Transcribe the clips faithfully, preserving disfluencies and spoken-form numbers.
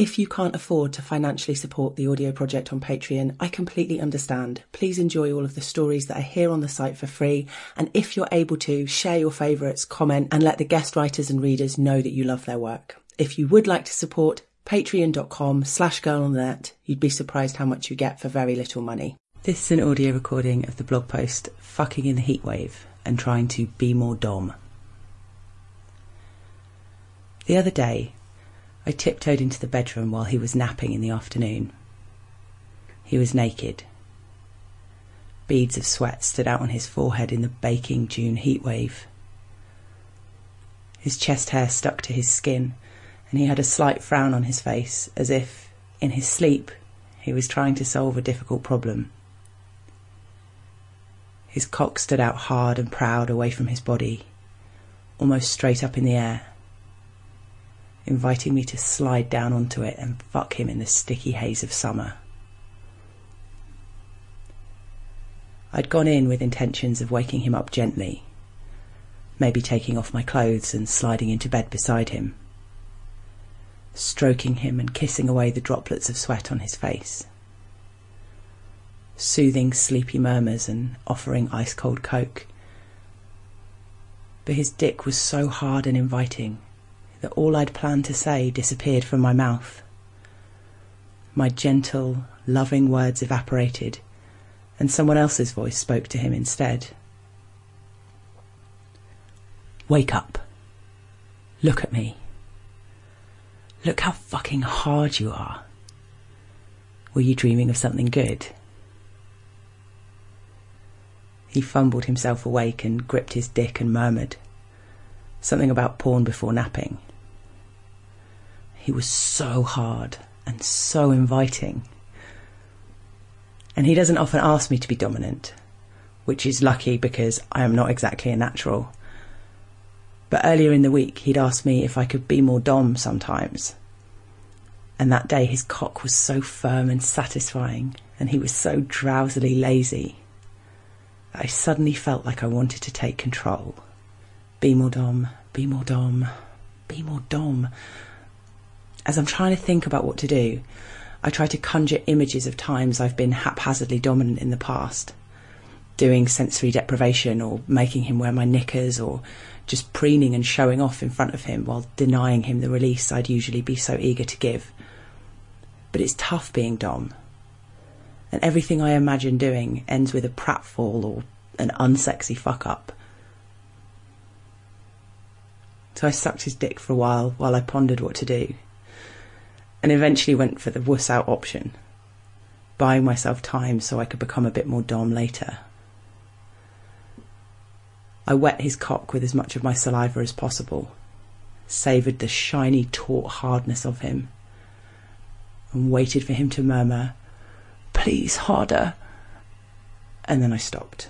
If you can't afford to financially support the audio project on Patreon, I completely understand. Please enjoy all of the stories that are here on the site for free. And if you're able to, share your favourites, comment, and let the guest writers and readers know that you love their work. If you would like to support, patreon.com slash girl on the net. You'd be surprised how much you get for very little money. This is an audio recording of the blog post Fucking in the Heatwave and Trying to Be More Dom. The other day, I tiptoed into the bedroom while he was napping in the afternoon. He was naked. Beads of sweat stood out on his forehead in the baking June heatwave. His chest hair stuck to his skin, and he had a slight frown on his face, as if, in his sleep, he was trying to solve a difficult problem. His cock stood out hard and proud away from his body, almost straight up in the air, inviting me to slide down onto it and fuck him in the sticky haze of summer. I'd gone in with intentions of waking him up gently, maybe taking off my clothes and sliding into bed beside him, stroking him and kissing away the droplets of sweat on his face, soothing sleepy murmurs and offering ice-cold Coke. But his dick was so hard and inviting that all I'd planned to say disappeared from my mouth. My gentle, loving words evaporated, and someone else's voice spoke to him instead. Wake up. Look at me. Look how fucking hard you are. Were you dreaming of something good? He fumbled himself awake and gripped his dick and murmured something about porn before napping. He was so hard and so inviting. And he doesn't often ask me to be dominant, which is lucky because I am not exactly a natural. But earlier in the week, he'd asked me if I could be more dom sometimes. And that day his cock was so firm and satisfying, and he was so drowsily lazy, that I suddenly felt like I wanted to take control. Be more dom, be more dom, be more dom. As I'm trying to think about what to do, I try to conjure images of times I've been haphazardly dominant in the past, doing sensory deprivation or making him wear my knickers or just preening and showing off in front of him while denying him the release I'd usually be so eager to give. But it's tough being dom, and everything I imagine doing ends with a pratfall or an unsexy fuck-up. So I sucked his dick for a while while I pondered what to do, and eventually went for the wuss-out option, buying myself time so I could become a bit more dom later. I wet his cock with as much of my saliva as possible, savoured the shiny, taut hardness of him, and waited for him to murmur, "Please, harder," and then I stopped.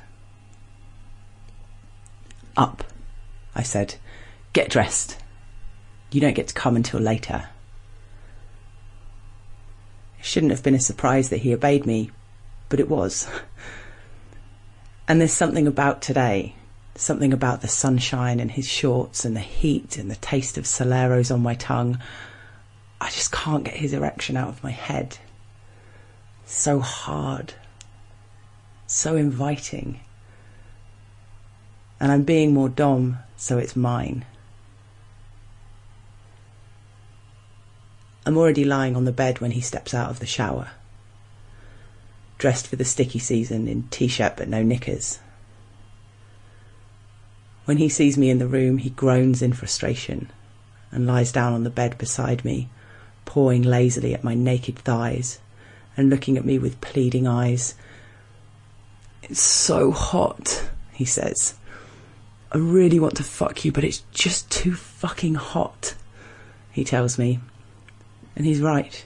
"Up," I said. "Get dressed. You don't get to come until later." It shouldn't have been a surprise that he obeyed me, but it was. And there's something about today, something about the sunshine and his shorts and the heat and the taste of Soleros on my tongue. I just can't get his erection out of my head. So hard, so inviting. And I'm being more dom, so it's mine. I'm already lying on the bed when he steps out of the shower, dressed for the sticky season in t-shirt but no knickers. When he sees me in the room, he groans in frustration and lies down on the bed beside me, pawing lazily at my naked thighs and looking at me with pleading eyes. "It's so hot," he says. "I really want to fuck you, but it's just too fucking hot," he tells me. And he's right.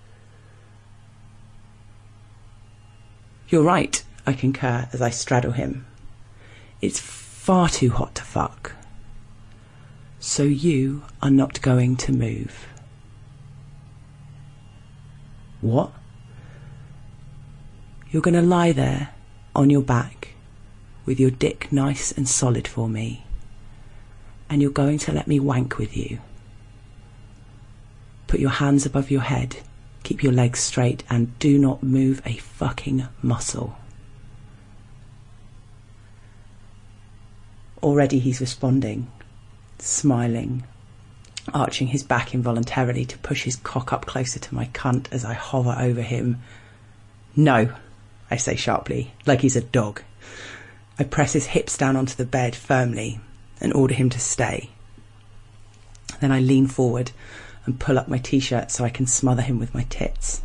"You're right," I concur as I straddle him. "It's far too hot to fuck. So you are not going to move." "What?" "You're going to lie there on your back with your dick nice and solid for me, and you're going to let me wank with you. Put your hands above your head, keep your legs straight, and do not move a fucking muscle. Already he's responding, smiling, arching his back involuntarily to push his cock up closer to my cunt as I hover over him. No, I say sharply, like he's a dog. I press his hips down onto the bed firmly and order him to stay. Then I lean forward and pull up my t-shirt so I can smother him with my tits.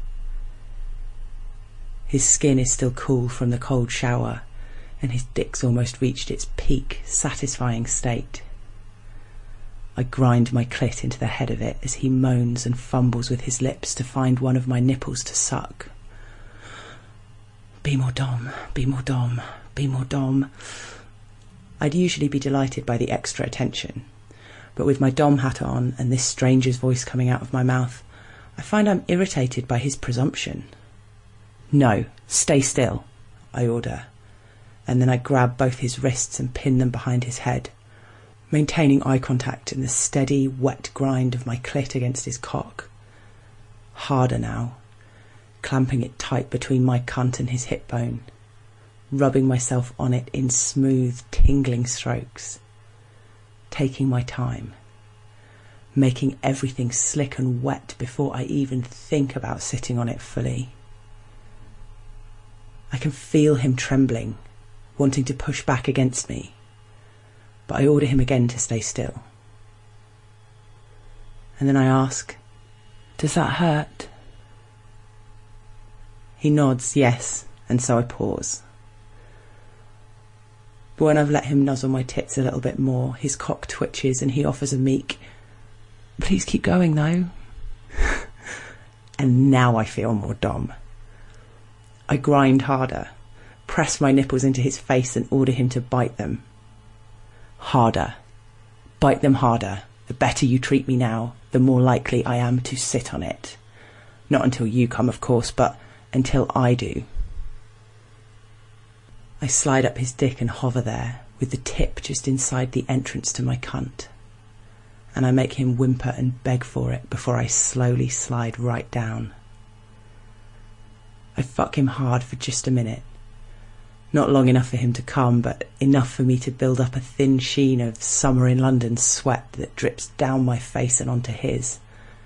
His skin is still cool from the cold shower, and his dick's almost reached its peak, satisfying state. I grind my clit into the head of it as he moans and fumbles with his lips to find one of my nipples to suck. Be more dom, be more dom, be more dom. I'd usually be delighted by the extra attention, but with my dom hat on and this stranger's voice coming out of my mouth, I find I'm irritated by his presumption. No, stay still, I order, and then I grab both his wrists and pin them behind his head, maintaining eye contact in the steady, wet grind of my clit against his cock. Harder now, clamping it tight between my cunt and his hip bone, rubbing myself on it in smooth, tingling strokes, taking my time, making everything slick and wet before I even think about sitting on it fully. I can feel him trembling, wanting to push back against me, but I order him again to stay still. And then I ask, "Does that hurt?" He nods yes, and so I pause. But when I've let him nuzzle my tits a little bit more, his cock twitches and he offers a meek, "Please keep going though." And now I feel more dom. I grind harder, press my nipples into his face and order him to bite them. Harder. Bite them harder. The better you treat me now, the more likely I am to sit on it. Not until you come, of course, but until I do. I slide up his dick and hover there, with the tip just inside the entrance to my cunt. And I make him whimper and beg for it before I slowly slide right down. I fuck him hard for just a minute. Not long enough for him to come, but enough for me to build up a thin sheen of summer in London sweat that drips down my face and onto his.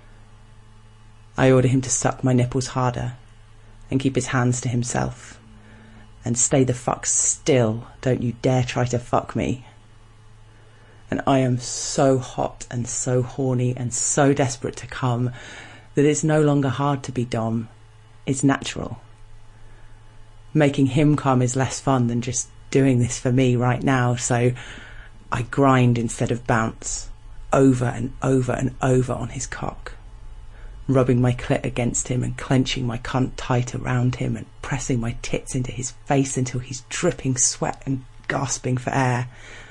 I order him to suck my nipples harder and keep his hands to himself. And stay the fuck still, don't you dare try to fuck me. And I am so hot and so horny and so desperate to come that it's no longer hard to be dom. It's natural. Making him come is less fun than just doing this for me right now, so I grind instead of bounce, over and over and over on his cock, rubbing my clit against him and clenching my cunt tight around him and pressing my tits into his face until he's dripping sweat and gasping for air.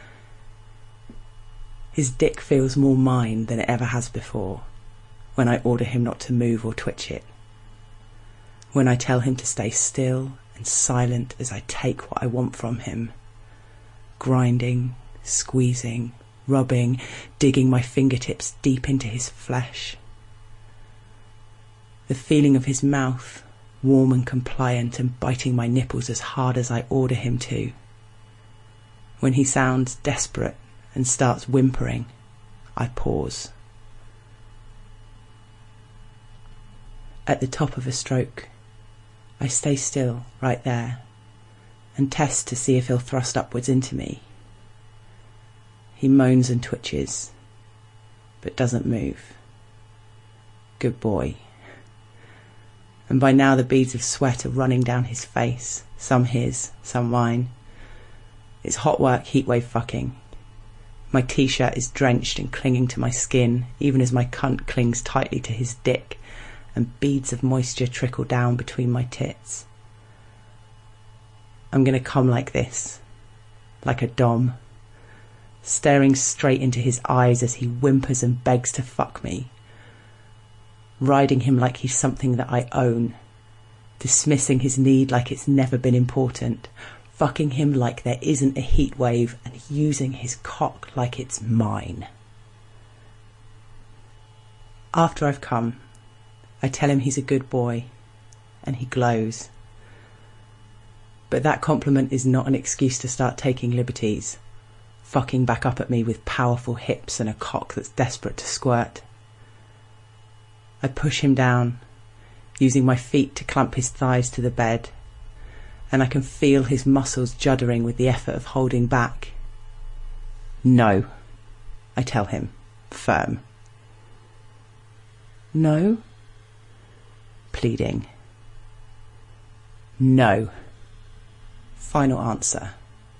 His dick feels more mine than it ever has before when I order him not to move or twitch it, when I tell him to stay still and silent as I take what I want from him, grinding, squeezing, rubbing, digging my fingertips deep into his flesh. The feeling of his mouth, warm and compliant, and biting my nipples as hard as I order him to. When he sounds desperate and starts whimpering, I pause. At the top of a stroke, I stay still right there and test to see if he'll thrust upwards into me. He moans and twitches, but doesn't move. Good boy. And by now the beads of sweat are running down his face, some his, some mine. It's hot work heatwave fucking. My t-shirt is drenched and clinging to my skin, even as my cunt clings tightly to his dick, and beads of moisture trickle down between my tits. I'm gonna come like this, like a dom, staring straight into his eyes as he whimpers and begs to fuck me, riding him like he's something that I own, dismissing his need like it's never been important, fucking him like there isn't a heat wave, and using his cock like it's mine. After I've come, I tell him he's a good boy, and he glows. But that compliment is not an excuse to start taking liberties, fucking back up at me with powerful hips and a cock that's desperate to squirt. I push him down, using my feet to clamp his thighs to the bed, and I can feel his muscles juddering with the effort of holding back. No, I tell him, firm. No? Pleading. No. Final answer.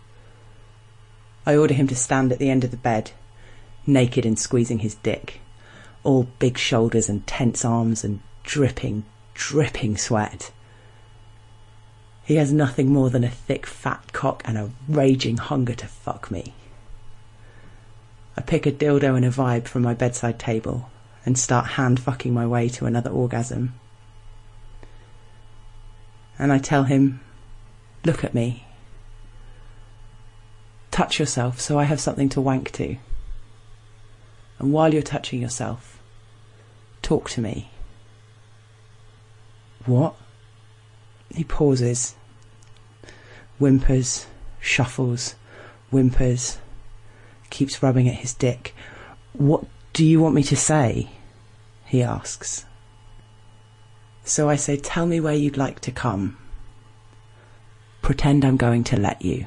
I order him to stand at the end of the bed, naked and squeezing his dick, all big shoulders and tense arms and dripping, dripping sweat. He has nothing more than a thick fat cock and a raging hunger to fuck me. I pick a dildo and a vibe from my bedside table and start hand-fucking my way to another orgasm. And I tell him, look at me. Touch yourself so I have something to wank to. And while you're touching yourself, talk to me. What? He pauses, whimpers, shuffles, whimpers, keeps rubbing at his dick. What do you want me to say? He asks. So I say, tell me where you'd like to come. Pretend I'm going to let you.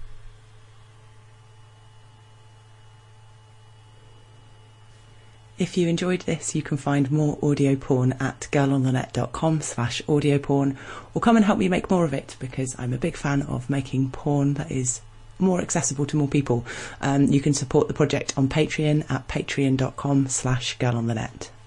If you enjoyed this, you can find more audio porn at girlonthenet.com slash audio porn, or come and help me make more of it, because I'm a big fan of making porn that is more accessible to more people. Um, you can support the project on Patreon at patreon.com slash girlonthenet.